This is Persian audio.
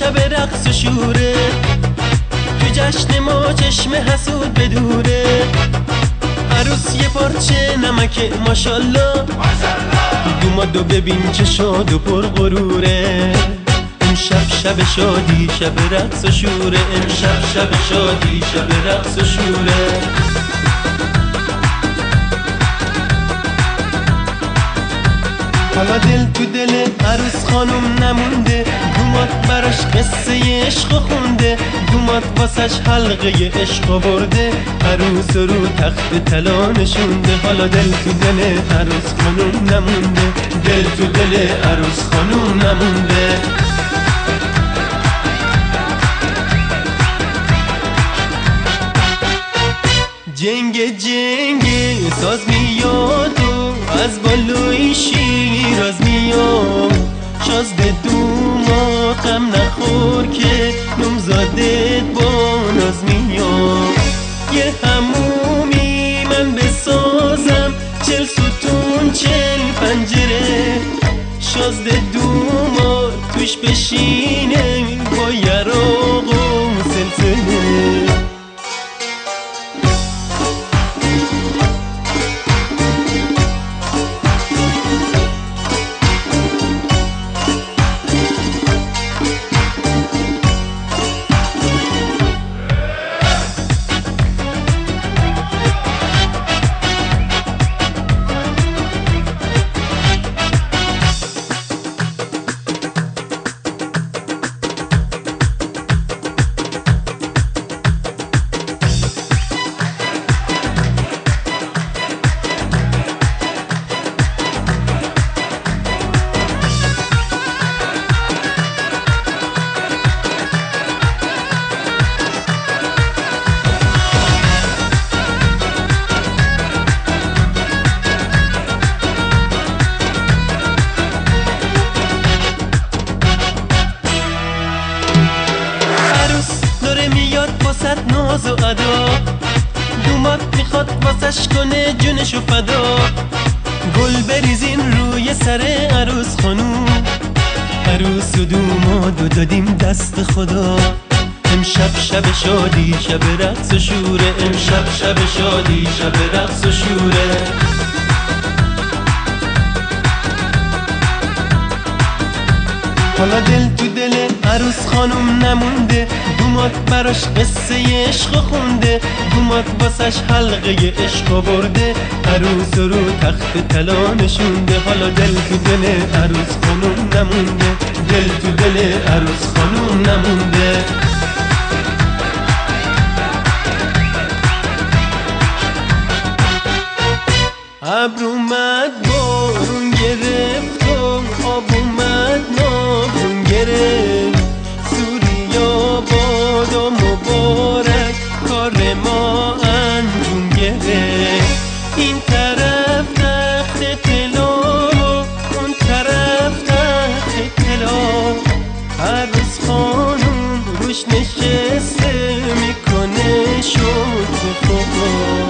شب رقص و شوره، تو جشن ما چشم حسود بدوره. عروس یه پارچه نمکه ماشالله، دومادو ببین چه شاد و پر غروره. امشب شب شادی شب رقص و شوره، امشب شب شادی شب رقص و شوره. حالا دل تو دل عروس خانم نمونده، دوماد براش قصه عشق خونده، دوماد واسش حلقه عشق آورده، عروس رو تخت طلا نشونده. حالا دل تو دل عروس خانم نمونده، دل تو دل عروس خانم نمونده. جنگ جنگ ساز میاد و از بالوی شیراز میاد، شازده دوماد غم نخور که نومزادت با ناز میاد. یه همومی من بسازم 40 ستون 40 پنجره، شازده دوماد توش بشینه با یراق و سلسله. ناز و ادا، دوماد میخواد واسش کنه جونشو فدا. گل بریزین روی سر عروس خانوم، عروس و دومادو دادیم دست خدا. امشب شب شادی شب رقص و شوره، امشب شب شادی شب رقص و شوره. حالا دل تو دل عروس خانم نمونده، دوماد براش قصه عشق خونده، دوماد واسش حلقه عشق آورده، عروس رو تخت طلا نشونده. حالا دل تو دل عروس خانم نمونده، دل تو دل عروس خانم نمونده. ابر اومد بارون گرفت و آب اومد ناگون گرفت، سوریا بادا مبارک کار ما انجام گرفت. این طرف تخت طلا اون طرف تخت طلا، عروس خانم روش نشسته میکنه شکر خدا.